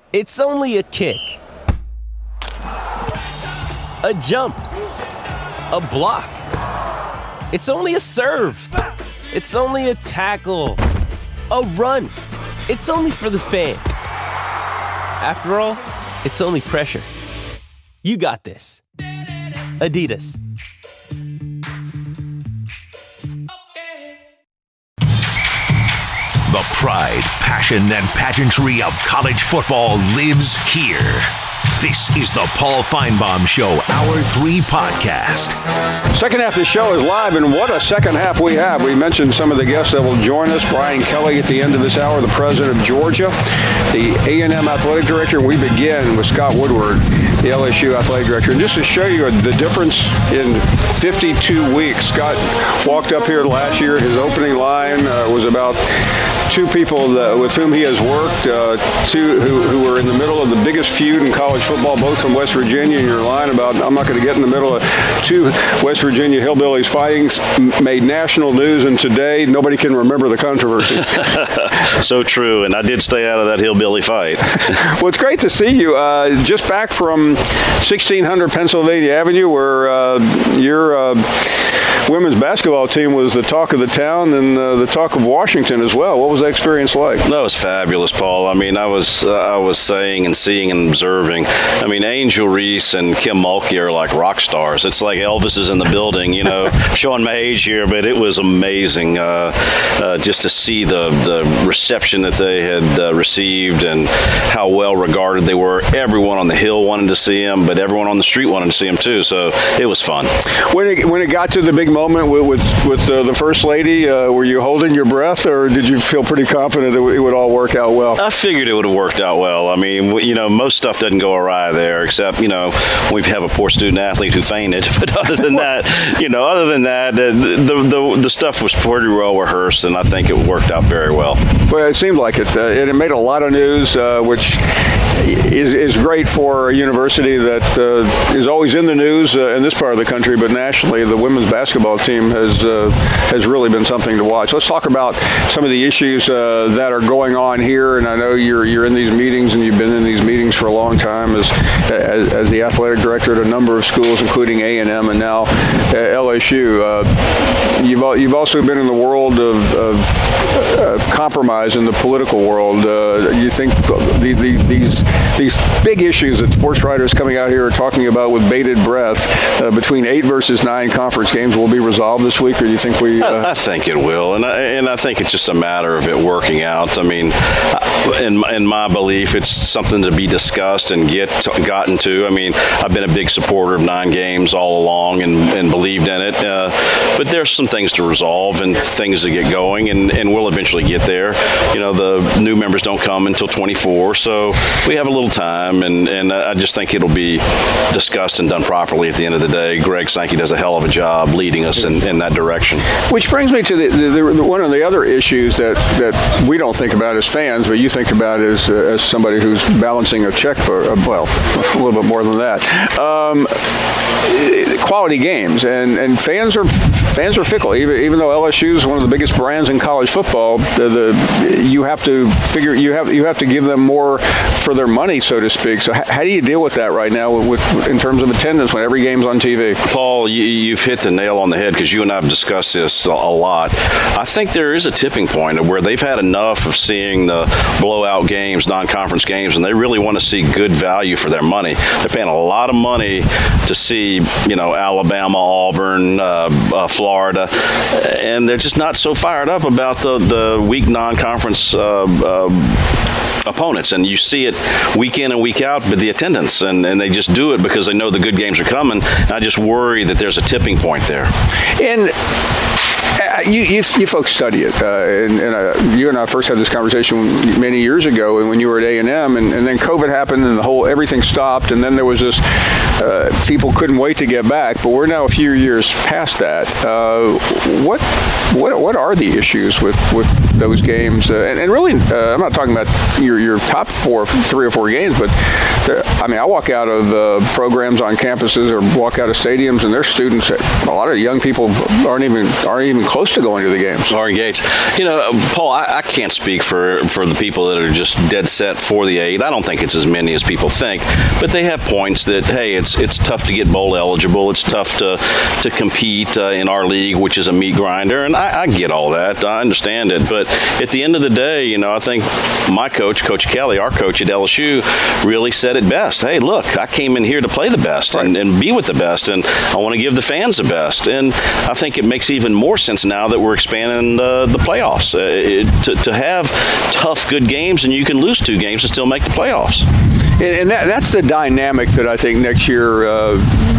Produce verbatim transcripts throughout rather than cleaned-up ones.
It's only a kick, a jump, a block. It's only a serve. It's only a tackle, a run. It's only for the fans. After all, it's only pressure. You got this. Adidas. The pride, passion, and pageantry of college football lives here. This is the Paul Feinbaum Show, Hour three podcast. Second half of the show is live, and what a second half we have. We mentioned some of the guests that will join us. Brian Kelly at the end of this hour, the president of Georgia, the A and M athletic director, and we begin with Scott Woodward, the L S U athletic director. And just to show you the difference in fifty-two weeks, Scott walked up here last year. His opening line uh, was about two people that, with whom he has worked, uh, two who, who were in the middle of the biggest feud in college football, both from West Virginia. And your line about, I'm not going to get in the middle of two West Virginia hillbillies fighting, made national news, and today nobody can remember the controversy. So true, and I did stay out of that hillbilly fight. Well, it's great to see you. Uh, just back from sixteen hundred Pennsylvania Avenue, where uh, your uh, women's basketball team was the talk of the town and uh, the talk of Washington as well. What was that experience like? That was fabulous, Paul. I mean, I was uh, I was saying and seeing and observing. I mean, Angel Reese and Kim Mulkey are like rock stars. It's like Elvis is in the building, you know, showing my age here, but it was amazing uh, uh, just to see the, the reception that they had uh, received and how well regarded they were. Everyone on the Hill wanted to see them, but everyone on the street wanted to see them too, so it was fun. When it, when it got to the big moment with with, with uh, the First Lady, uh, were you holding your breath, or did you feel pretty confident that it would all work out well? I figured it would have worked out well. I mean, you know, most stuff doesn't go awry there, except, you know, we have a poor student athlete who fainted. But other than that, you know, other than that, the, the the stuff was pretty well rehearsed, and I think it worked out very well. Well, it seemed like it. Uh, and it made a lot of news, uh, which is is great for a university that uh, is always in the news uh, in this part of the country, but nationally, the women's basketball team has uh, has really been something to watch. Let's talk about some of the issues uh, that are going on here. And I know you're you're in these meetings, and you've been in these meetings for a long time as as, as the athletic director at a number of schools, including A and M and now uh, L S U. Uh, you've you've also been in the world of, of, of compromise in the political world. Uh, you think the, the, these these big issues that sports writers coming out here are talking about with bated breath uh, between eight versus nine conference games will be resolved this week, or do you think we? Uh... I, I think it will, and I, and I think it's just a matter of it working out. I mean, in in my belief, it's something to be discussed and get gotten to. I mean, I've been a big supporter of nine games all along and, and believed in it, uh, but there's some things to resolve and things to get going, and, and we'll eventually get there. You know, the new members don't come until twenty-four, so we have a little time, and, and I just think it'll be discussed and done properly at the end of the day. Greg Sankey does a hell of a job leading us in, in that direction. Which brings me to the, the, the one of the other issues that, that we don't think about as fans, but you think about as, uh, as somebody who's balancing a checkbook, uh, well, a little bit more than that. Um, quality games, and, and fans are fans are fickle. Even even though L S U is one of the biggest brands in college football, the, the you have to figure you have you have to give them more for their money, so to speak. So how, how do you deal with that right now, with, with in terms of attendance when every game's on T V? Paul, you, you've hit the nail on the head, because you and I have discussed this a, a lot. I think there is a tipping point where they've had enough of seeing the blowout games, non-conference games, and they really want to see good value for their money. They're paying a lot of money to see, you know, Alabama, Auburn, uh, uh, Florida, and they're just not so fired up about the, the weak non-conference uh, uh, opponents. And you see it week in and week out with the attendance, and, and they just do it because they know the good games are coming. And I just worry that there's a tipping point there. And Uh, you, you, you folks study it, uh, and, and uh, you and I first had this conversation many years ago, and when you were at A and M, and, and then COVID happened, and the whole everything stopped, and then there was this. Uh, people couldn't wait to get back, but we're now a few years past that. Uh, what what what are the issues with, with those games. Uh, and, and really, uh, I'm not talking about your your top four, three or four games, but I mean, I walk out of uh, programs on campuses or walk out of stadiums, and there's students. A lot of young people aren't even aren't even close to going to the games. Are engaged. You know, Paul, I, I can't speak for for the people that are just dead set for the eight. I don't think it's as many as people think, but they have points that hey, it's it's tough to get bowl eligible. It's tough to to compete uh, in our league, which is a meat grinder, and I, I get all that. I understand it, but at the end of the day, you know, I think my coach, Coach Kelly, our coach at L S U, really said it best. Hey, look, I came in here to play the best right. and, and be with the best, and I want to give the fans the best. And I think it makes even more sense now that we're expanding uh, the playoffs uh, it, to, to have tough, good games, and you can lose two games and still make the playoffs. And, and that, that's the dynamic that I think next year uh,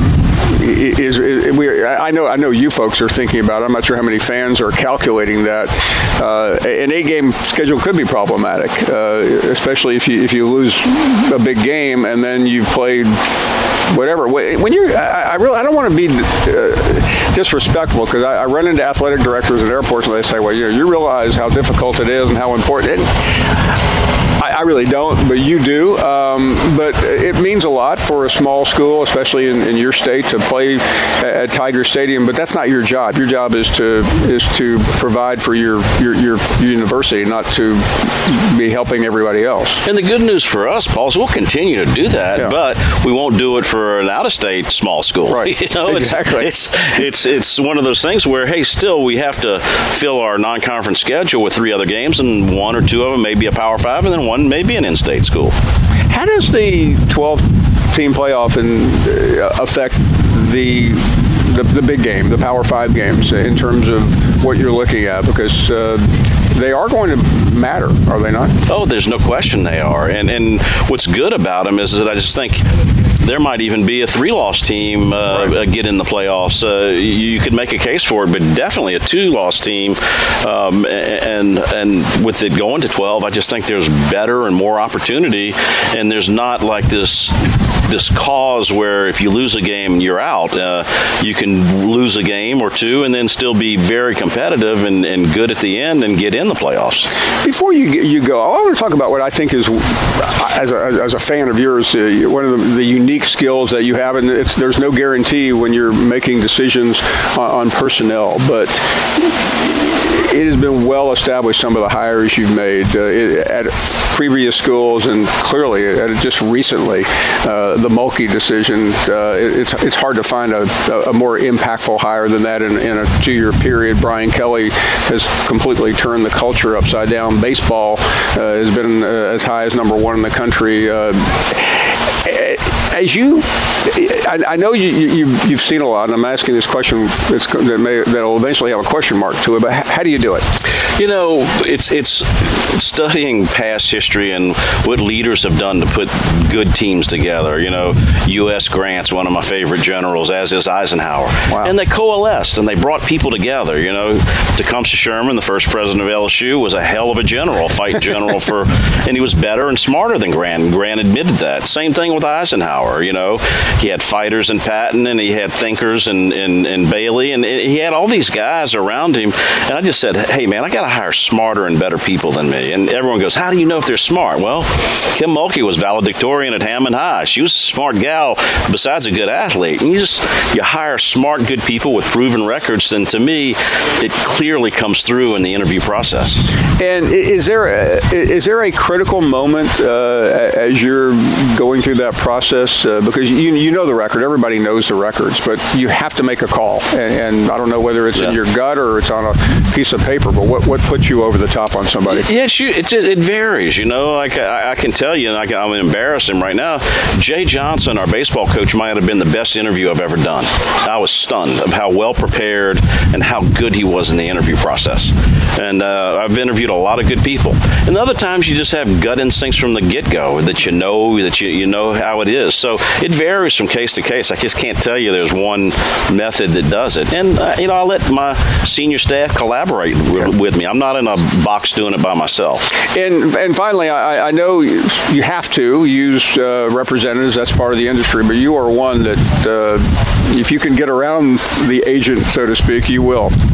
is, is we. I know I know you folks are thinking about it. I'm not sure how many fans are calculating that. Uh, an eight-game schedule could be problematic, uh, especially if you if you lose a big game and then you played whatever. When you're, I, I really I don't want to be uh, disrespectful, because I, I run into athletic directors at airports and they say, well, you know, you realize how difficult it is and how important. And, I really don't, but you do. Um, but it means a lot for a small school, especially in, in your state, to play at Tiger Stadium. But that's not your job. Your job is to is to provide for your your, your university, not to be helping everybody else. And the good news for us, Paul, is we'll continue to do that, yeah. but we won't do it for an out-of-state small school. Right. You know, exactly. It's, it's it's it's one of those things where, hey, still we have to fill our non-conference schedule with three other games, and one or two of them may be a Power Five, and then one maybe an in-state school. How does the twelve-team playoff in, uh, affect the, the the big game, the Power Five games, in terms of what you're looking at? Because uh, they are going to matter, are they not? Oh, there's no question they are. And and what's good about them is that I just think there might even be a three-loss team uh, right. get in the playoffs. Uh, you could make a case for it, but definitely a two-loss team. Um, and and with it going to twelve, I just think there's better and more opportunity, and there's not like this this cause where if you lose a game, you're out. Uh, you can lose a game or two and then still be very competitive and, and good at the end and get in the playoffs. Before you you go, I want to talk about what I think is, as a, as a fan of yours, uh, one of the, the unique skills that you have, and it's, there's no guarantee when you're making decisions on, on personnel, but it has been well established, some of the hires you've made uh, at previous schools, and clearly at just recently, uh, the Mulkey decision. Uh, it's it's hard to find a, a more impactful hire than that in, in a two-year period. Brian Kelly has completely turned the culture upside down. Baseball uh, has been uh, as high as number one in the country. Uh, As you, I, I know you, you, you've seen a lot, and I'm asking this question that's, that may, that'll eventually have a question mark to it, but how, how do you do it? You know, it's it's studying past history and what leaders have done to put good teams together. You know, U S Grant's one of my favorite generals, as is Eisenhower. Wow. And they coalesced, and they brought people together. You know, Tecumseh Sherman, the first president of L S U, was a hell of a general, fight general for, and he was better and smarter than Grant, and Grant admitted that. Same thing with Eisenhower. You know, he had fighters in Patton, and he had thinkers in, in, in Bailey, and he had all these guys around him. And I just said, hey, man, I got to hire smarter and better people than me. And everyone goes, how do you know if they're smart? Well, Kim Mulkey was valedictorian at Hammond High. She was a smart gal besides a good athlete. And you just, you hire smart, good people with proven records, and to me, it clearly comes through in the interview process. And is there a, is there a critical moment uh, as you're going through that process? Uh, because you you know the record, everybody knows the records, but you have to make a call. And, and I don't know whether it's yeah. in your gut or it's on a piece of paper, but what, what puts you over the top on somebody? Yes, you, it, it varies. You know, like I, I can tell you, and I can, I'm embarrassed him right now, Jay Johnson, our baseball coach, might have been the best interview I've ever done. I was stunned of how well prepared and how good he was in the interview process. And uh, I've interviewed a lot of good people. And other times you just have gut instincts from the get-go that you know that you, you know how it is. So it varies from case to case. I just can't tell you there's one method that does it. And, uh, you know, I let my senior staff collaborate w- with me. I'm not in a box doing it by myself. And and finally, I, I know you have to use uh, representatives. That's part of the industry. But you are one that uh, if you can get around the agent, so to speak, you will.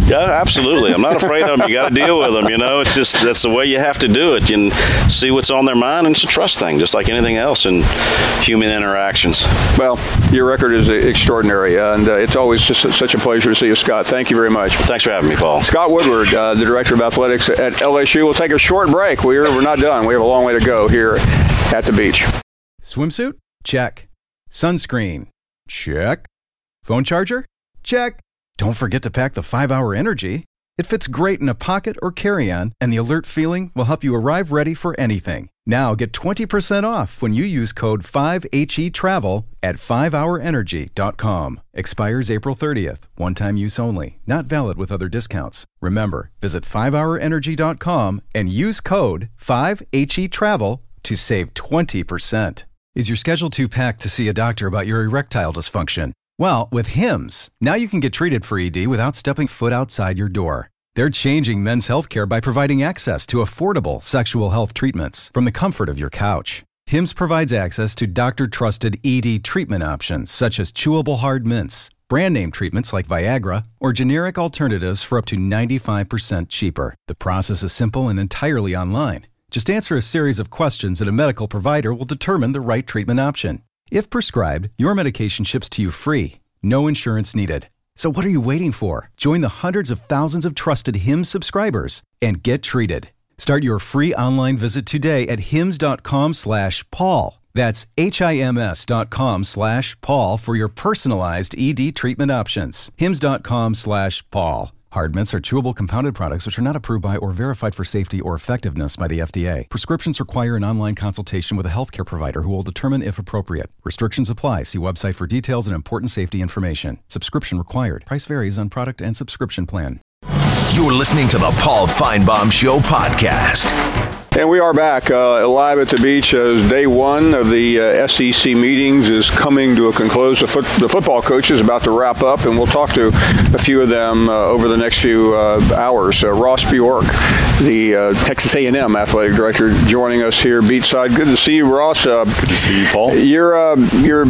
Yeah, absolutely. I'm not afraid of them. You got to deal with them. You know, it's just that's the way you have to do it. You can see what's on their mind, and it's a trust thing, just like anything else in human interactions. Well, your record is extraordinary, and uh, it's always just such a pleasure to see you, Scott. Thank you very much. Thanks for having me, Paul. Scott Woodward, uh, the Director of Athletics at L S U. We'll take a short break. We're, we're not done. We have a long way to go here at the beach. Swimsuit? Check. Sunscreen? Check. Phone charger? Check. Don't forget to pack the five hour Energy. It fits great in a pocket or carry-on, and the alert feeling will help you arrive ready for anything. Now get twenty percent off when you use code five H E travel at five hour energy dot com. Expires April thirtieth. One-time use only. Not valid with other discounts. Remember, visit five hour energy dot com and use code five H E travel to save twenty percent. Is your schedule too packed to see a doctor about your erectile dysfunction? Well, with Hims, now you can get treated for E D without stepping foot outside your door. They're changing men's healthcare by providing access to affordable sexual health treatments from the comfort of your couch. Hims provides access to doctor-trusted E D treatment options such as chewable hard mints, brand name treatments like Viagra, or generic alternatives for up to ninety-five percent cheaper. The process is simple and entirely online. Just answer a series of questions and a medical provider will determine the right treatment option. If prescribed, your medication ships to you free. No insurance needed. So what are you waiting for? Join the hundreds of thousands of trusted Hims subscribers and get treated. Start your free online visit today at hims.com slash Paul. That's H-I-M-S dot com slash Paul for your personalized E D treatment options. Hims.com slash Paul. Hard mints are chewable compounded products which are not approved by or verified for safety or effectiveness by the F D A. Prescriptions require an online consultation with a healthcare provider who will determine if appropriate. Restrictions apply. See website for details and important safety information. Subscription required. Price varies on product and subscription plan. You're listening to the Paul Feinbaum Show podcast. And we are back uh, live at the beach as day one of the uh, S E C meetings is coming to a conclusion. The, foot, the football coach is about to wrap up, and we'll talk to a few of them uh, over the next few uh, hours. Uh, Ross Bjork, the uh, Texas A and M athletic director, joining us here beachside. Good to see you, Ross. Uh, Good to see you, Paul. You're uh, you're.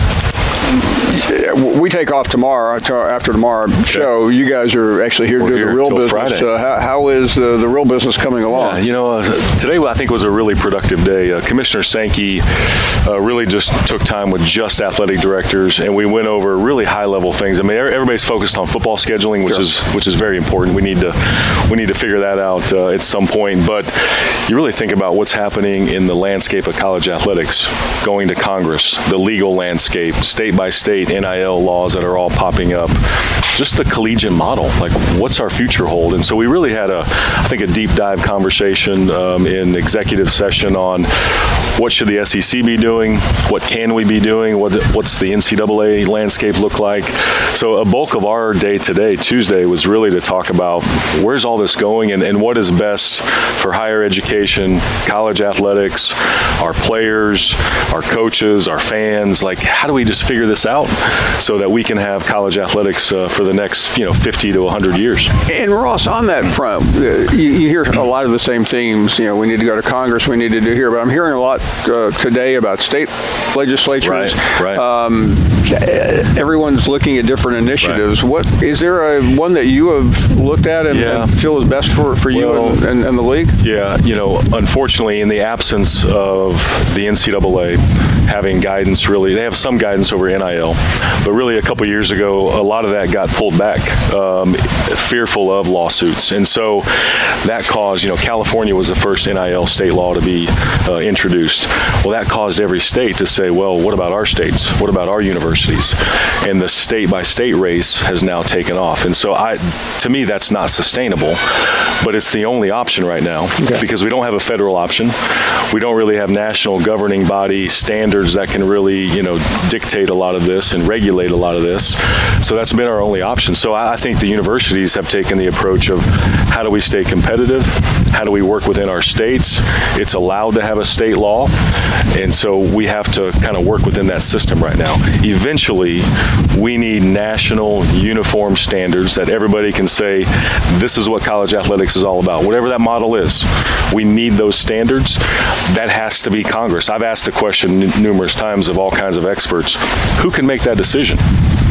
We take off tomorrow, after tomorrow show. You guys are actually here to do the real business. Uh, how, how is uh, the real business coming along? Yeah, you know, uh, today I think was a really productive day. Uh, Commissioner Sankey uh, really just took time with just athletic directors, and we went over really high-level things. I mean, everybody's focused on football scheduling, which sure. is which is very important. We need to we need to figure that out uh, at some point. But you really think about what's happening in the landscape of college athletics, going to Congress, the legal landscape, state by state, N I L laws that are all popping up, just the collegiate model, like what's our future hold? And so we really had a, I think, a deep dive conversation um, in executive session on what should the S E C be doing, what can we be doing, what what's the N C double A landscape look like. So a bulk of our day today, Tuesday, was really to talk about where's all this going and, and what is best for higher education, college athletics, our players, our coaches, our fans. Like, how do we just figure this out so that we can have college athletics uh, for the next, you know, fifty to one hundred years. And Ross, on that front, uh, you, you hear a lot of the same themes. You know, we need to go to Congress, we need to do here, but I'm hearing a lot uh, today about state legislatures. Right, right. Um, everyone's looking at different initiatives. Right. What is there a one that you have looked at and, yeah. and feel is best for, for you well, and, and, and the league? Yeah, you know, unfortunately, in the absence of the N C double A having guidance, really, they have some guidance over N I L, but really a couple years ago, a lot of that got pulled back, um, fearful of lawsuits. And so that caused, you know, California was the first N I L state law to be uh, introduced. Well, that caused every state to say, well, what about our states? What about our universities? And the state-by-state race has now taken off. And so I, to me, that's not sustainable, but it's the only option right now okay. because we don't have a federal option. We don't really have national governing body standards that can really, you know, dictate a lot of this and regulate a lot of this. So that's been our only option. So I think the universities have taken the approach of how do we stay competitive? How do we work within our states? It's allowed to have a state law. And so we have to kind of work within that system right now. Eventually, we need national uniform standards that everybody can say, this is what college athletics is all about. Whatever that model is, we need those standards. That has to be Congress. I've asked the question n- numerous times of all kinds of experts, who can make that decision?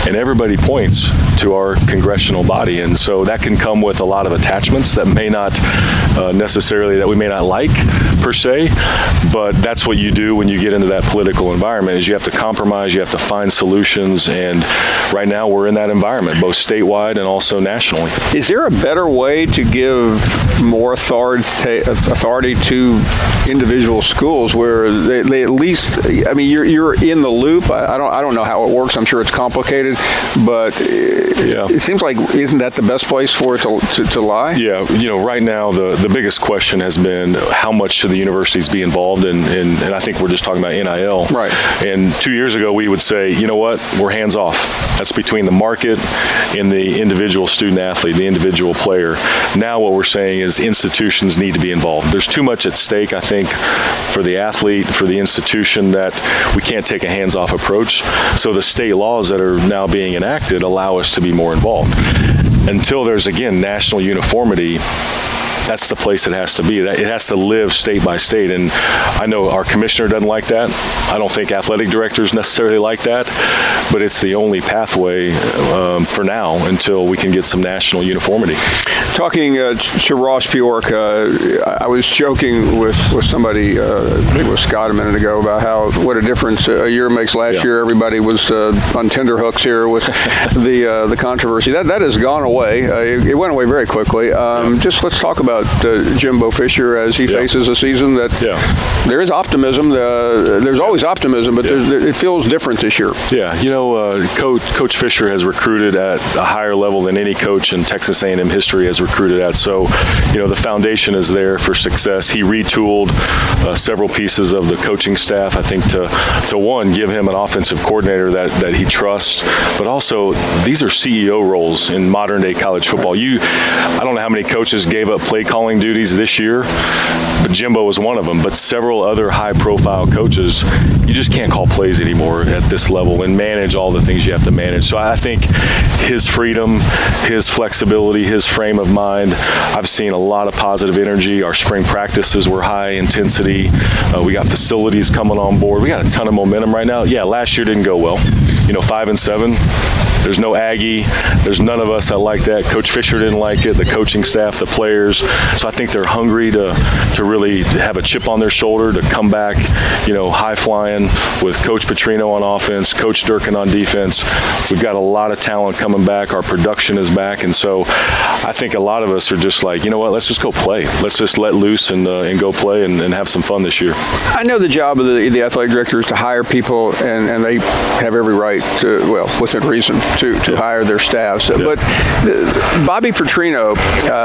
and everybody points to our congressional body. And so that can come with a lot of attachments that may not uh, necessarily, that we may not like per se, but that's what you do when you get into that political environment, is you have to compromise, you have to find solutions, and right now we're in that environment, both statewide and also nationally. Is there a better way to give more authority, authority to individual schools where they, they at least, I mean, you're you're in the loop. I, I don't I don't know how it works. I'm sure it's complicated, but yeah. It seems like, isn't that the best place for it to, to, to lie? Yeah, you know, right now the, the biggest question has been how much should the universities be involved in, in, and I think we're just talking about N I L. Right. And two years ago we would say, you know what, we're hands off. That's between the market and the individual student athlete, the individual player. Now what we're saying is institutions need to be involved. There's too much at stake, I think, for the athlete, for the institution, that we can't take a hands-off approach. So the state laws that are now being enacted allow us to be more involved. Until there's, again, national uniformity, that's the place it has to be. It has to live state by state. And I know our commissioner doesn't like that. I don't think athletic directors necessarily like that. But it's the only pathway um, for now until we can get some national uniformity. Talking uh, to Ross Bjork, uh, I was joking with, with somebody, uh, I think it was Scott a minute ago, about how what a difference a year makes. Last yeah. year, everybody was uh, on tenterhooks here with the uh, the controversy. That that has gone away. Uh, it, it went away very quickly. Um, yeah. Just let's talk about uh, Jimbo Fisher as he yeah. faces a season that yeah. there is optimism. Uh, there's always optimism, but yeah. there's, it feels different this year. Yeah, you know, uh, Coach, Coach Fisher has recruited at a higher level than any coach in Texas A and M history has recruited at. So, you know, the foundation is there for success. He retooled uh, several pieces of the coaching staff, I think, to, to one, give him an offensive coordinator that, that he trusts, but also these are C E O roles in modern day college football. You, I don't know how many coaches gave up play calling duties this year, but Jimbo was one of them. But several other high profile coaches, you just can't call plays anymore at this level and manage all the things you have to manage. So I think his freedom, his flexibility, his frame of mind, I've seen a lot of positive energy. Our spring practices were high intensity. Uh, we got facilities coming on board. We got a ton of momentum right now. Yeah, last year didn't go well. You know, five and seven. There's no Aggie. There's none of us that like that. Coach Fisher didn't like it. The coaching staff, the players. So I think they're hungry to to really have a chip on their shoulder to come back, you know, high flying with Coach Petrino on offense, Coach Durkin on defense. We've got a lot of talent coming back. Our production is back, and so I think a lot of us are just like, you know what? Let's just go play. Let's just let loose and uh, and go play and, and have some fun this year. I know the job of the, the athletic director is to hire people, and, and they have every right to, well, within reason, to, to yeah. hire their staffs. Yeah. But the, Bobby Petrino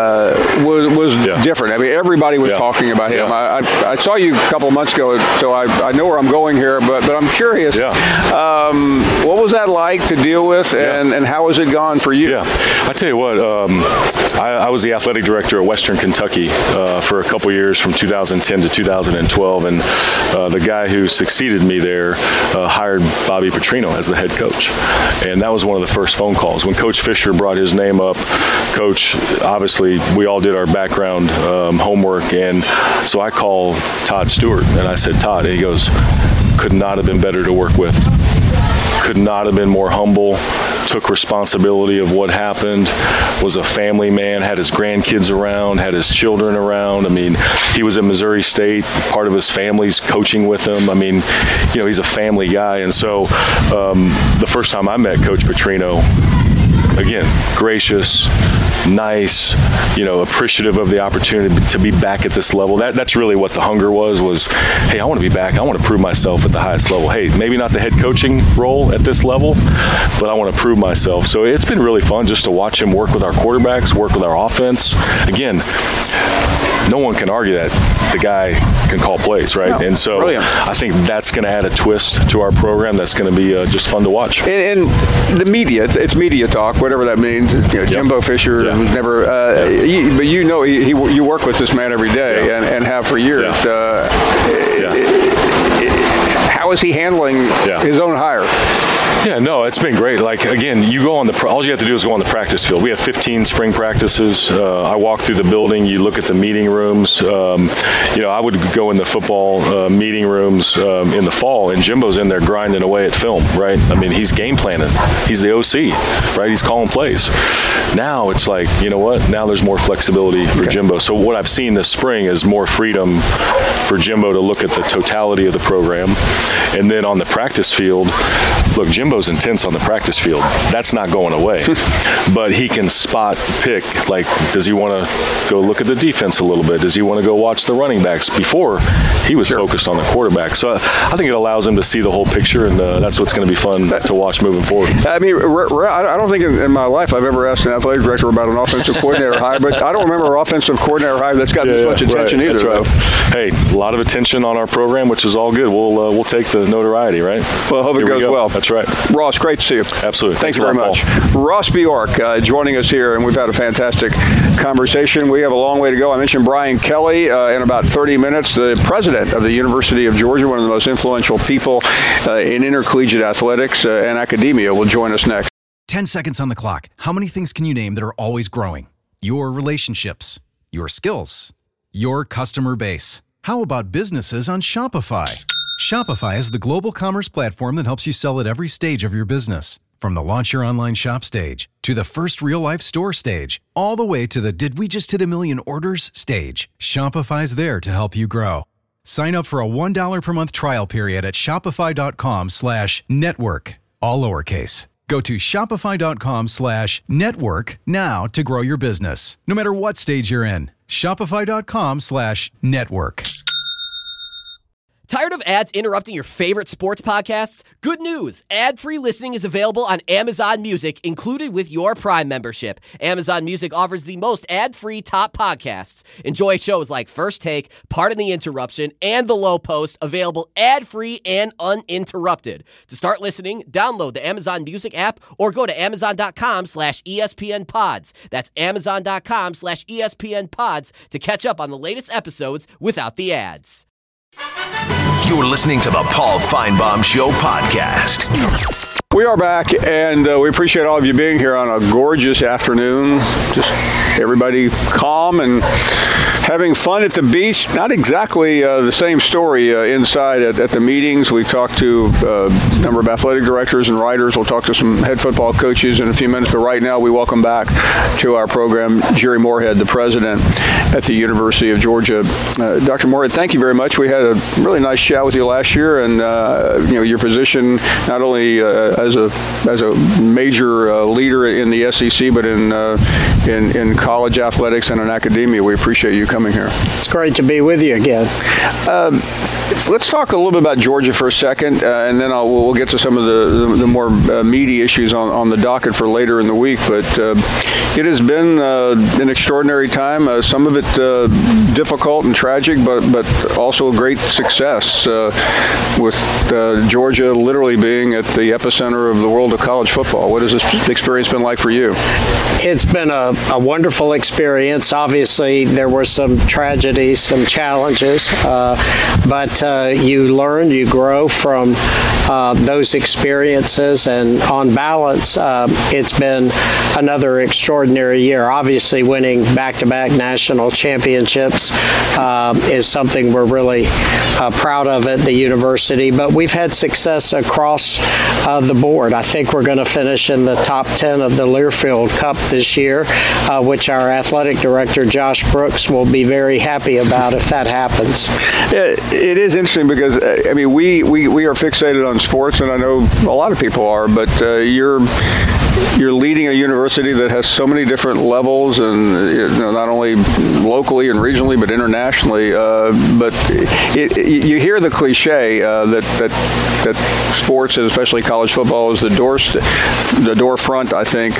uh, was, was yeah. different. I mean, everybody was yeah. talking about him. Yeah. I, I, I saw you a couple of months ago, so I, I know where I'm going here, but, but I'm curious. Yeah. Um, what was that like to deal with, and, yeah. and how has it gone for you? Yeah, I tell you what, um, I, I was the athletic director at Western Kentucky uh, for a couple years from two thousand ten to two thousand twelve, and uh, the guy who succeeded me there uh, hired Bobby Petrino as the head coach. And that was one of the first phone calls. When Coach Fisher brought his name up, Coach, obviously we all did our background um, homework, and so I called Todd Stewart, and I said, Todd, and he goes, could not have been better to work with. Could not have been more humble, took responsibility of what happened, was a family man, had his grandkids around, had his children around. I mean, he was at Missouri State, part of his family's coaching with him. I mean, you know, he's a family guy. And so um, the first time I met Coach Petrino, again, gracious, nice, you know, appreciative of the opportunity to be back at this level. That that's really what the hunger was, was, hey, I want to be back. I want to prove myself at the highest level. Hey, maybe not the head coaching role at this level, but I want to prove myself. So it's been really fun just to watch him work with our quarterbacks, work with our offense. Again, no one can argue that the guy can call plays, right? No, and so brilliant. I think that's going to add a twist to our program that's going to be uh, just fun to watch. And, and the media, it's media talk, whatever that means. You know, yep. Jimbo Fisher yeah. was never, uh, yeah. he, but you know, he, he, you work with this man every day yeah. and, and have for years. Yeah. Uh, yeah. How is he handling yeah. his own hire? Yeah, no, it's been great. Like, again, you go on the, all you have to do is go on the practice field. We have fifteen spring practices. Uh, I walk through the building. You look at the meeting rooms. Um, you know, I would go in the football uh, meeting rooms um, in the fall, and Jimbo's in there grinding away at film, right? I mean, he's game planning. He's the O C, right? He's calling plays. Now it's like, you know what? Now there's more flexibility for okay. Jimbo. So what I've seen this spring is more freedom for Jimbo to look at the totality of the program. And then on the practice field, look, Jimbo's intense on the practice field. That's not going away. But he can spot pick, like, does he want to go look at the defense a little bit? Does he want to go watch the running backs? Before, he was sure. focused on the quarterback. So I think it allows him to see the whole picture, and uh, that's what's going to be fun to watch moving forward. I mean, I don't think in my life I've ever asked an athletic director about an offensive coordinator hire, but I don't remember an offensive coordinator hire that's gotten yeah, this much attention right. either. That's right. Hey, a lot of attention on our program, which is all good. We'll uh, we'll take the notoriety, right? Well, I hope it Here goes we go. well. That's right. Ross, great to see you. Absolutely. Thank Thanks you very lot, much. Paul. Ross Bjork uh, joining us here, and we've had a fantastic conversation. We have a long way to go. I mentioned Brian Kelly uh, in about thirty minutes, the president of the University of Georgia, one of the most influential people uh, in intercollegiate athletics uh, and academia, will join us next. Ten seconds on the clock. How many things can you name that are always growing? Your relationships, your skills, your customer base. How about businesses on Shopify? Shopify is the global commerce platform that helps you sell at every stage of your business. From the launch your online shop stage, to the first real-life store stage, all the way to the did we just hit a million orders stage, Shopify's there to help you grow. Sign up for a one dollar per month trial period at shopify.com slash network, all lowercase. Go to shopify.com slash network now to grow your business, no matter what stage you're in. Shopify.com slash network. Tired of ads interrupting your favorite sports podcasts? Good news! Ad-free listening is available on Amazon Music, included with your Prime membership. Amazon Music offers the most ad-free top podcasts. Enjoy shows like First Take, Pardon the Interruption, and The Low Post, available ad-free and uninterrupted. To start listening, download the Amazon Music app or go to amazon.com slash ESPN pods. That's amazon.com slash ESPN pods to catch up on the latest episodes without the ads. You're listening to the Paul Feinbaum Show podcast. We are back, and uh, we appreciate all of you being here on a gorgeous afternoon. Just everybody calm and having fun at the beach. Not exactly uh, the same story uh, inside at, at the meetings. We've talked to uh, a number of athletic directors and writers. We'll talk to some head football coaches in a few minutes. But right now, we welcome back to our program Jerry Moorhead, the president at the University of Georgia. Uh, Doctor Moorhead, thank you very much. We had a really nice chat with you last year, and uh, you know your position not only uh, as a as a major uh, leader in the S E C, but in, uh, in in college athletics and in academia. We appreciate you coming here. It's great to be with you again. Um, let's talk a little bit about Georgia for a second, uh, and then I'll, we'll get to some of the, the, the more uh, meaty issues on, on the docket for later in the week. But uh, it has been uh, an extraordinary time, uh, some of it uh, difficult and tragic, but, but also a great success, uh, with uh, Georgia literally being at the epicenter of the world of college football. What has this experience been like for you? It's been a, a wonderful experience. Obviously, there were some tragedies, some challenges, uh, but uh, you learn, you grow from uh, those experiences, and on balance, uh, it's been another extraordinary year. Obviously, winning back-to-back national championships uh, is something we're really uh, proud of at the university, but we've had success across uh, the board. I think we're going to finish in the top ten of the Learfield Cup this year, uh, which our athletic director, Josh Brooks, will be very happy about if that happens. It is interesting because, I mean, we, we, we are fixated on sports, and I know a lot of people are, but uh, you're you're leading a university that has so many different levels, and you know, not only locally and regionally, but internationally. Uh, but it, it, you hear the cliche uh, that that that sports, and especially college football, is the door the door front, I think,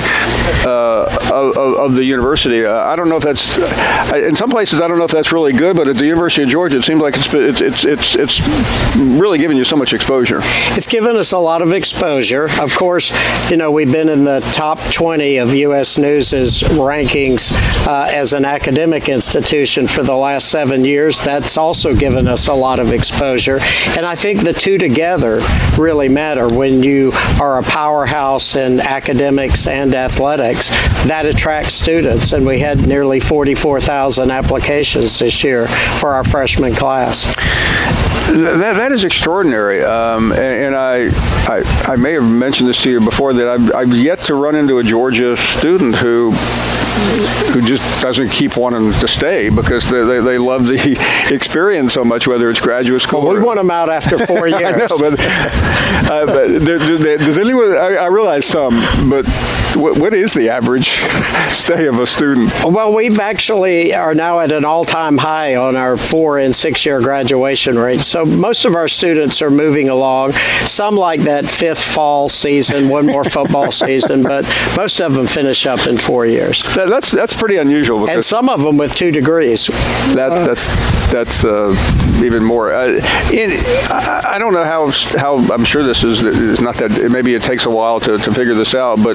uh, of, of the university. Uh, I don't know if that's in some places. I don't know if that's really good, but at the University of Georgia, it seems like it's it's it's it's, it's really giving you so much exposure. It's given us a lot of exposure. Of course, you know, we've been in in the top twenty of U S News's rankings uh, as an academic institution for the last seven years. That's also given us a lot of exposure. And I think the two together really matter. When you are a powerhouse in academics and athletics, that attracts students. And we had nearly forty-four thousand applications this year for our freshman class. That, that is extraordinary, um, and, and I, I I may have mentioned this to you before, that I've, I've yet to run into a Georgia student who who just doesn't keep wanting to stay because they, they, they love the experience so much, whether it's graduate school. Well, we or, want them out after four years. I know, but, uh, but there, there, does anyone? I, I realize some, but what, what is the average stay of a student? Well, we've actually are now at an all-time high on our four and six-year graduation rates. So most of our students are moving along. Some like that fifth fall season, one more football season, but most of them finish up in four years. That, that's that's pretty unusual. Because and some of them with two degrees. That's that's that's uh, even more. Uh, it, I, I don't know how how I'm sure this is, is not that. Maybe it takes a while to, to figure this out, but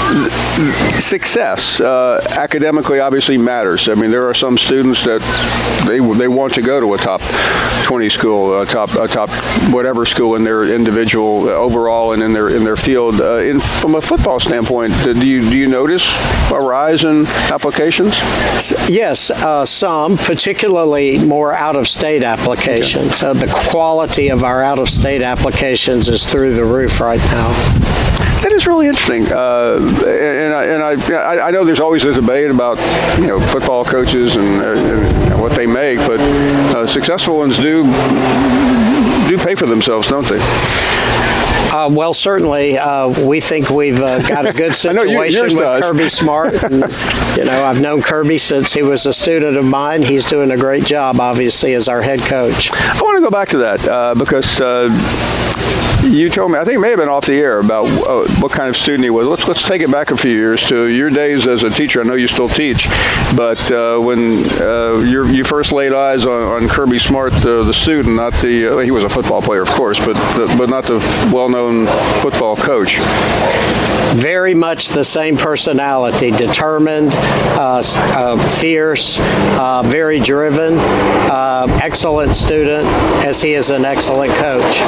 success uh, academically obviously matters. I mean, there are some students that they they want to go to a top twenty school, a top a top whatever school in their individual uh, overall and in their in their field. Uh, in, from a football standpoint, do you do you notice a rise in applications? Yes, uh, some, particularly more out-of-state applications. Okay. Uh, the quality of our out-of-state applications is through the roof right now. That is really interesting, uh, and, I, and I, I know there's always a debate about, you know, football coaches and, uh, and what they make, but uh, successful ones do do pay for themselves, don't they? Uh, well, certainly, uh, we think we've uh, got a good situation with does. Kirby Smart. And, you know, I've known Kirby since he was a student of mine. He's doing a great job, obviously, as our head coach. I want to go back to that uh, because uh, you told me, I think it may have been off the air, about uh, what kind of student he was. Let's let's take it back a few years to your days as a teacher. I know you still teach, but uh, when uh, you first laid eyes on, on Kirby Smart, uh, the student, not the uh, he was a football player, of course, but the, but not the well-known football coach. Very much the same personality, determined, uh, uh, fierce, uh, very driven, uh, excellent student, as he is an excellent coach.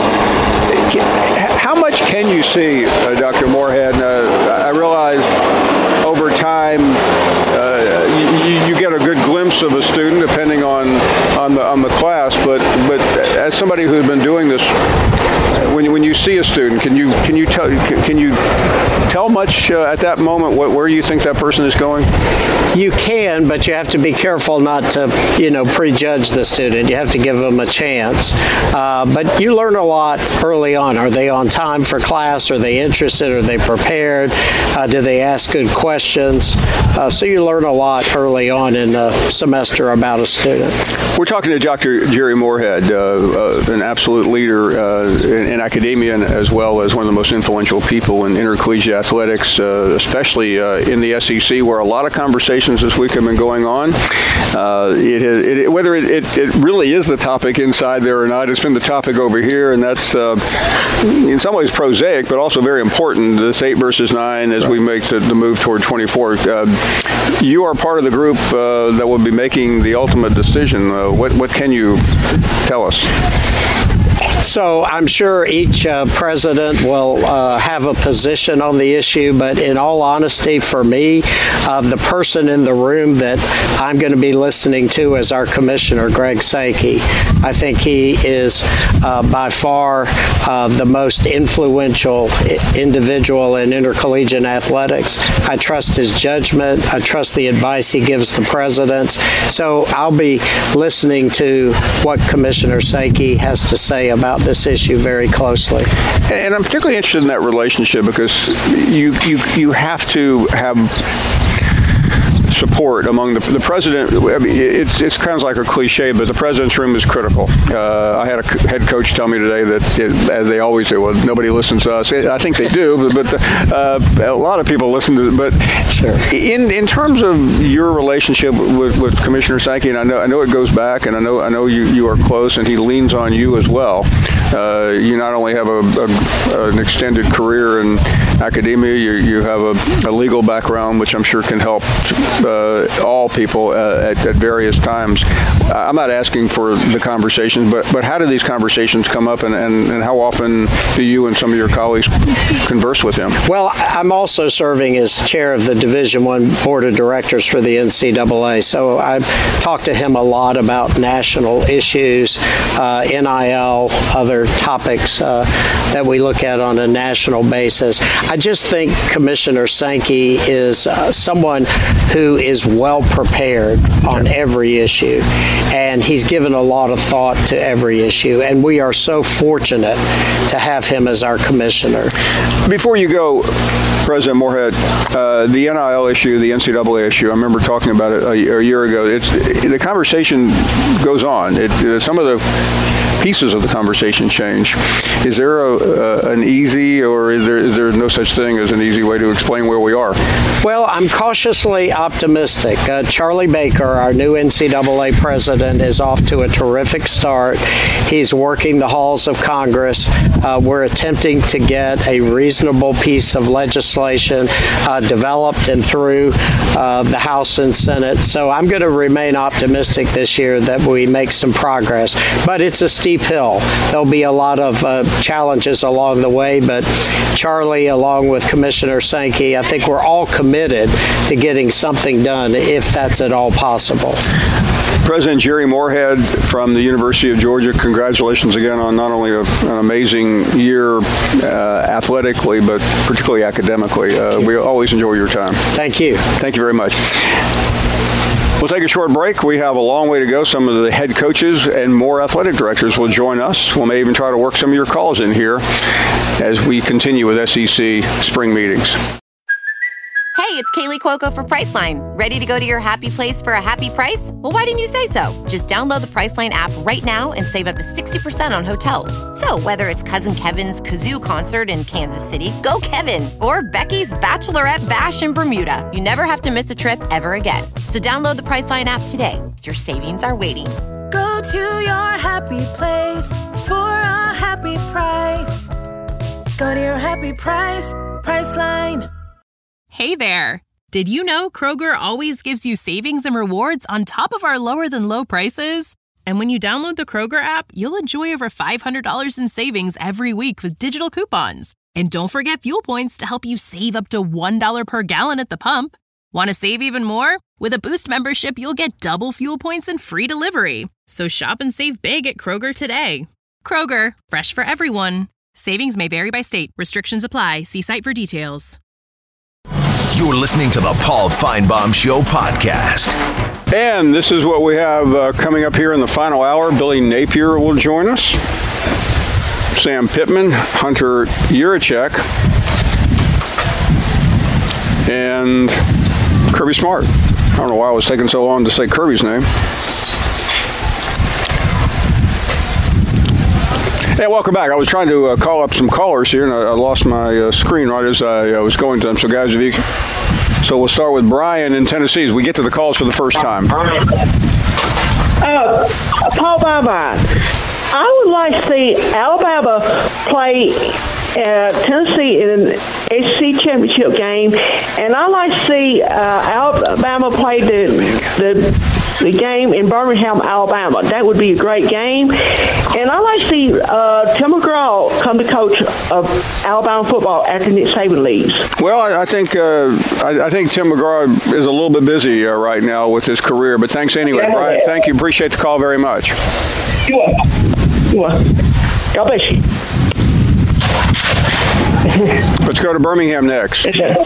How much can you see, uh, Doctor Moorhead? Uh, I realize over time uh, you, you get a good glimpse of a student depending on on the on the class, but but as somebody who's been doing this, when you, when you see a student, can you can you tell can you tell much uh, at that moment what, where you think that person is going? You can, but you have to be careful not to, you know, prejudge the student. You have to give them a chance. Uh, but you learn a lot early on. Are they on time for class? Are they interested? Are they prepared? Uh, do they ask good questions? Uh, so you learn a lot early on in a semester about a student. We're talking to Doctor Jerry Moorhead, uh, uh, an absolute leader uh, in, in academia, and as well as one of the most influential people in intercollegiate athletics, uh, especially uh, in the S E C, where a lot of conversations this week have been going on. Uh, it, it, whether it, it, it really is the topic inside there or not, it's been the topic over here, and that's uh, in some ways prosaic, but also very important, this eight versus nine as we make the, the move toward twenty-four. Uh, you are part of the group uh, that will be making the ultimate decision. Uh, what, what can you tell us? So I'm sure each uh, president will uh, have a position on the issue, but in all honesty, for me, uh, the person in the room that I'm going to be listening to is our commissioner, Greg Sankey. I think he is uh, by far uh, the most influential individual in intercollegiate athletics. I trust his judgment. I trust the advice he gives the presidents. So I'll be listening to what Commissioner Sankey has to say about this issue very closely. And I'm particularly interested in that relationship because you you you have to have support among the, the president. I mean, it's it's kind of like a cliche, but the president's room is critical. Uh, I had a head coach tell me today that, it, as they always do, well, nobody listens to us. I think they do, but, but uh, a lot of people listen to it. But sure. in in terms of your relationship with, with Commissioner Sankey, and I know I know it goes back, and I know I know you, you are close, and he leans on you as well. Uh, you not only have a, a, an extended career in academia, you, you have a, a legal background, which I'm sure can help uh, all people uh, at, at various times. I'm not asking for the conversations, but, but how do these conversations come up, and, and, and how often do you and some of your colleagues converse with him? Well, I'm also serving as chair of the Division One Board of Directors for the N C double A, so I've talked to him a lot about national issues, uh, N I L, other topics uh, that we look at on a national basis. I just think Commissioner Sankey is uh, someone who is well prepared on every issue, and he's given a lot of thought to every issue, and we are so fortunate to have him as our commissioner. Before you go, President Moorhead, uh, the N I L issue, the N C double A issue, I remember talking about it a, a year ago. It's, the conversation goes on. It, uh, some of the pieces of the conversation change. Is there a, uh, an easy, or is there is there no such thing as an easy way to explain where we are? Well, I'm cautiously optimistic. Uh, Charlie Baker, our new N C double A president, is off to a terrific start. He's working the halls of Congress. Uh, we're attempting to get a reasonable piece of legislation uh, developed and through uh, the House and Senate. So I'm going to remain optimistic this year that we make some progress. But it's a steep hill. There'll be a lot of uh, challenges along the way, but Charlie, along with Commissioner Sankey, I think we're all committed to getting something done if that's at all possible. President Jerry Moorhead from the University of Georgia, congratulations again on not only a, an amazing year uh, athletically, but particularly academically. Uh, we always enjoy your time. Thank you. Thank you very much. We'll take a short break. We have a long way to go. Some of the head coaches and more athletic directors will join us. We may even try to work some of your calls in here as we continue with S E C spring meetings. Hey, it's Kaylee Cuoco for Priceline. Ready to go to your happy place for a happy price? Well, why didn't you say so? Just download the Priceline app right now and save up to sixty percent on hotels. So whether it's Cousin Kevin's Kazoo Concert in Kansas City, go Kevin, or Becky's Bachelorette Bash in Bermuda, you never have to miss a trip ever again. So download the Priceline app today. Your savings are waiting. Go to your happy place for a happy price. Go to your happy price, Priceline. Hey there! Did you know Kroger always gives you savings and rewards on top of our lower-than-low prices? And when you download the Kroger app, you'll enjoy over five hundred dollars in savings every week with digital coupons. And don't forget fuel points to help you save up to one dollar per gallon at the pump. Want to save even more? With a Boost membership, you'll get double fuel points and free delivery. So shop and save big at Kroger today. Kroger, fresh for everyone. Savings may vary by state. Restrictions apply. See site for details. You're listening to the Paul Feinbaum Show podcast. And this is what we have uh, coming up here in the final hour. Billy Napier will join us. Sam Pittman, Hunter Yurachek, and Kirby Smart. I don't know why it was taking so long to say Kirby's name. Hey, welcome back. I was trying to uh, call up some callers here, and I, I lost my uh, screen right as I uh, was going to them. So, guys, if you... So we'll start with Brian in Tennessee as we get to the calls for the first time. Uh, Paul Feinbaum, I would like to see Alabama play uh, Tennessee in an S E C championship game, and I'd like to see uh, Alabama play the the the game in Birmingham, Alabama. That would be a great game. And I'd like to see uh, Tim McGraw come to coach of Alabama football after Nick Saban leaves. Well, I, I think uh, I, I think Tim McGraw is a little bit busy uh, right now with his career, but thanks anyway. Yeah, Brian, yeah. Thank you. Appreciate the call very much. You're welcome. You're welcome. God bless you. Let's go to Birmingham next.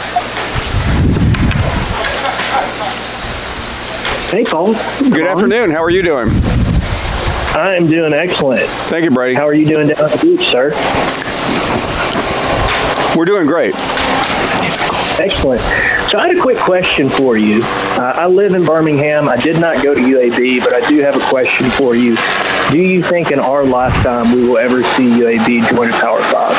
Hey, Paul. Good afternoon. How are you doing? I am doing excellent. Thank you, Brady. How are you doing down at the beach, sir? We're doing great. Excellent. So I had a quick question for you. Uh, I live in Birmingham. I did not go to U A B, but I do have a question for you. Do you think in our lifetime we will ever see U A B join a Power Five?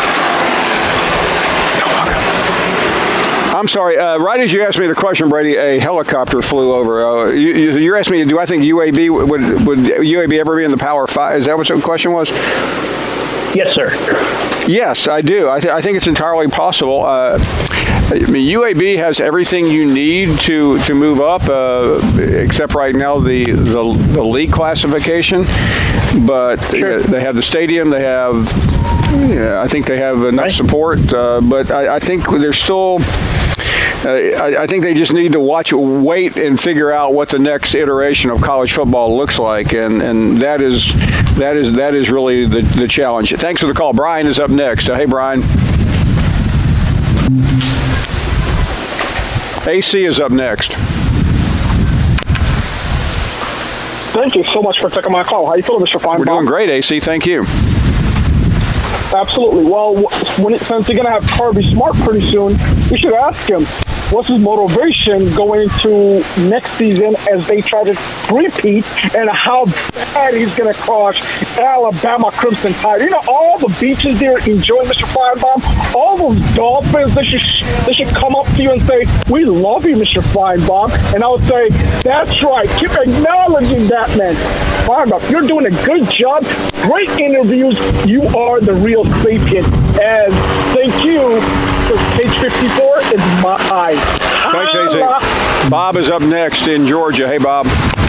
I'm sorry. Uh, right as you asked me the question, Brady, a helicopter flew over. Uh, you, you're asking me, do I think U A B would would U A B ever be in the Power Five? Is that what the question was? Yes, sir. Yes, I do. I, th- I think it's entirely possible. Uh, I mean, U A B has everything you need to, to move up, uh, except right now the, the the league classification. But sure. They have the stadium. They have, yeah, I think they have enough right. support. Uh, but I, I think they're still. Uh, I, I think they just need to watch, wait, and figure out what the next iteration of college football looks like, and, and that is that is that is really the, the challenge. Thanks for the call. Brian is up next. Uh, hey, Brian. A C is up next. Thank you so much for taking my call. How you feeling, Mister Feinbaum? We're doing great, A C. Thank you. Absolutely. Well, when it, since you're going to have Kirby Smart pretty soon, you should ask him, what's his motivation going into next season as they try to repeat, and how bad he's going to crush Alabama Crimson Tide. You know, all the beaches there enjoying Mister Feinbaum, all those Dolphins, they should, they should come up to you and say, we love you, Mister Feinbaum. And I would say, that's right. Keep acknowledging that, man. Feinbaum, you're doing a good job. Great interviews. You are the real sapient. And thank you. Page fifty-four is my eye. Thanks, A C. Bob is up next in Georgia. Hey, Bob.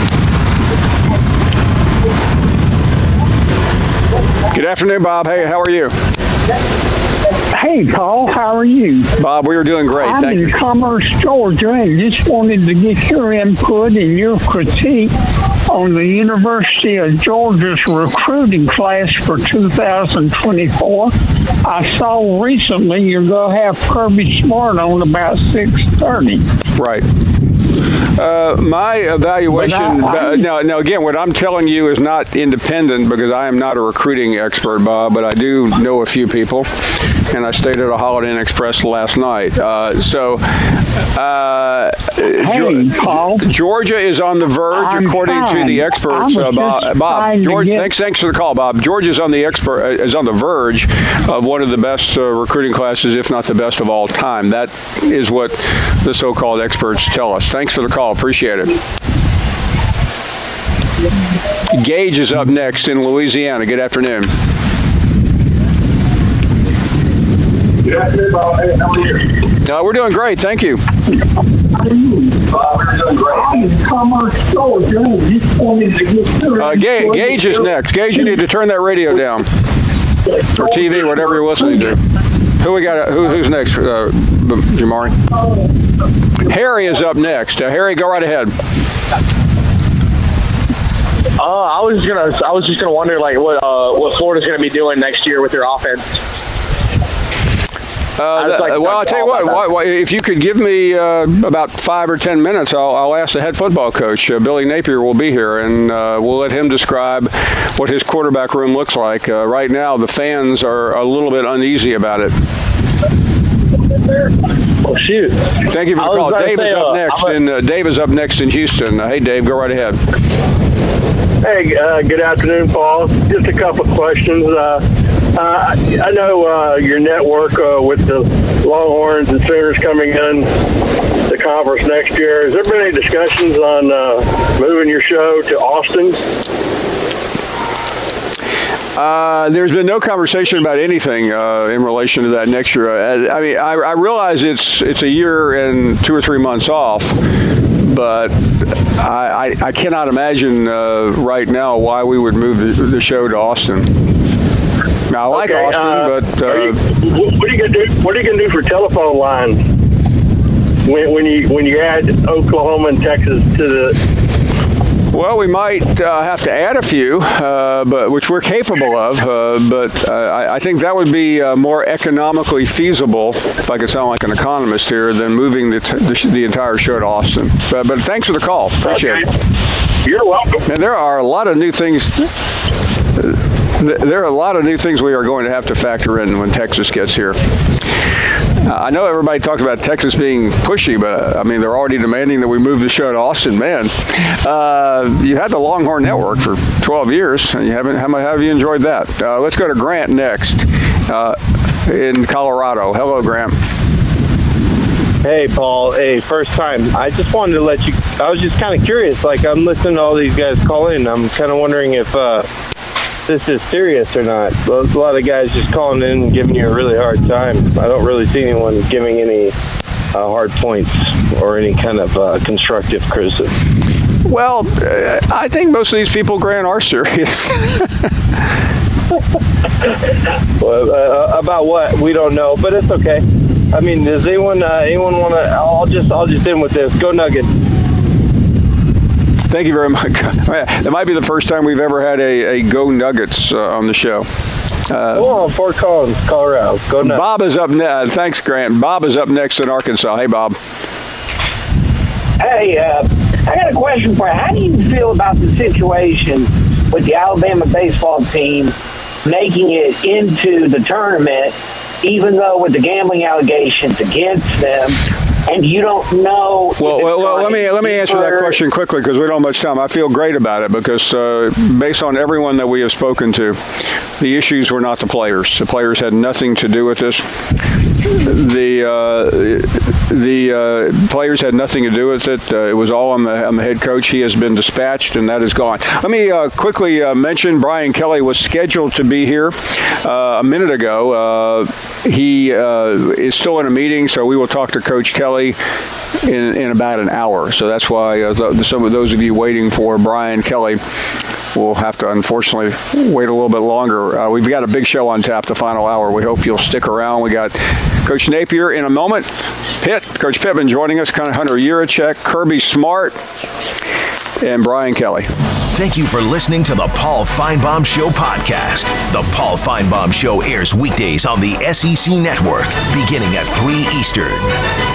Good afternoon, Bob. Hey, how are you? Hey, Paul. How are you? Bob, we are doing great. I'm Thank in you. Commerce, Georgia, and just wanted to get your input and your critique on the University of Georgia's recruiting class for two thousand twenty-four. I saw recently you're going to have Kirby Smart on about six thirty. Right. Uh, my evaluation, I, I, uh, now, now again, what I'm telling you is not independent because I am not a recruiting expert, Bob, but I do know a few people, and I stayed at a Holiday Inn Express last night. Uh, so, uh, hey, Ge- Paul. Georgia is on the verge, I'm according fine. to the experts. Uh, Bob, Bob George, get... thanks, thanks for the call, Bob. Georgia's on the expert uh, is on the verge of one of the best uh, recruiting classes, if not the best of all time. That is what the so-called experts tell us. Thanks for the call. Appreciate it. Gage is up next in Louisiana. Good afternoon. Good afternoon, Bob. Hey, how are you? Uh, we're doing great. Thank you. Uh, Ga- Gage is next. Gage, you need to turn that radio down. Or T V, whatever you're listening to. Who we got? Who, who's next, uh, Jamari? Harry is up next. Uh, Harry, go right ahead. Uh, I was just gonna. I was just gonna wonder, like, what uh, what Florida's gonna be doing next year with their offense. Uh, like well, I'll tell you what, why, why, if you could give me uh, about five or ten minutes, I'll, I'll ask the head football coach. Uh, Billy Napier will be here, and uh, we'll let him describe what his quarterback room looks like. Uh, right now, the fans are a little bit uneasy about it. Oh, shoot. Thank you for the call. Dave is up next, and uh, Dave is up next in Houston. Uh, hey, Dave, go right ahead. Hey, uh, good afternoon, Paul. Just a couple of questions. Uh, uh, I know uh, your network uh, with the Longhorns and Sooners coming in the conference next year. Has there been any discussions on uh, moving your show to Austin? Uh, there's been no conversation about anything uh, in relation to that next year. Uh, I mean, I, I realize it's it's a year and two or three months off, but I, I, I cannot imagine uh, right now why we would move the, the show to Austin. Now, I like okay, Austin, uh, but uh, you, what are you gonna do? What are you gonna do for telephone lines when, when you when you add Oklahoma and Texas to the? Well, we might uh, have to add a few, uh, but which we're capable of. Uh, but uh, I, I think that would be uh, more economically feasible, if I could sound like an economist here, than moving the t- the, the entire show to Austin. But, but thanks for the call. Appreciate okay. it. You're welcome. And there are a lot of new things. There are a lot of new things we are going to have to factor in when Texas gets here. I know everybody talks about Texas being pushy, but uh, I mean, they're already demanding that we move the show to Austin. Man, uh, you had the Longhorn Network for twelve years, and you haven't. How, how have you enjoyed that? Uh, let's go to Grant next uh, in Colorado. Hello, Grant. Hey, Paul. Hey, first time. I just wanted to let you, I was just kind of curious. Like, I'm listening to all these guys call in. I'm kind of wondering if uh, this is serious or not. A lot of guys just calling in and giving you a really hard time. I don't really see anyone giving any uh, hard points or any kind of uh, constructive criticism. Well, uh, I think most of these people, Grant, are serious. Well, uh, about what? We don't know, but it's okay. I mean, does anyone uh, anyone want to? I'll just I'll just end with this. Go Nuggets! Thank you very much. It might be the first time we've ever had a, a Go Nuggets uh, on the show. Uh, oh, Fort Collins, Colorado. Go Nuggets! Bob is up next. Uh, thanks, Grant. Bob is up next in Arkansas. Hey, Bob. Hey, uh, I got a question for you. How do you feel about the situation with the Alabama baseball team making it into the tournament, even though with the gambling allegations against them, and you don't know? Well, well, well let me let me answer that question quickly because we don't have much time. I feel great about it because uh, based on everyone that we have spoken to, the issues were not the players. The players had nothing to do with this. The uh, the uh, players had nothing to do with it. Uh, it was all on the on the head coach. He has been dispatched, and that is gone. Let me uh, quickly uh, mention Brian Kelly was scheduled to be here uh, a minute ago. Uh, he uh, is still in a meeting, so we will talk to Coach Kelly in, in about an hour. So that's why uh, th- some of those of you waiting for Brian Kelly will have to, unfortunately, wait a little bit longer. Uh, we've got a big show on tap the final hour. We hope you'll stick around. We got Coach Napier in a moment. Pitt, Coach Pittman joining us, kind of Hunter Yurachek, Kirby Smart, and Brian Kelly. Thank you for listening to the Paul Feinbaum Show podcast. The Paul Feinbaum Show airs weekdays on the S E C Network, beginning at three Eastern.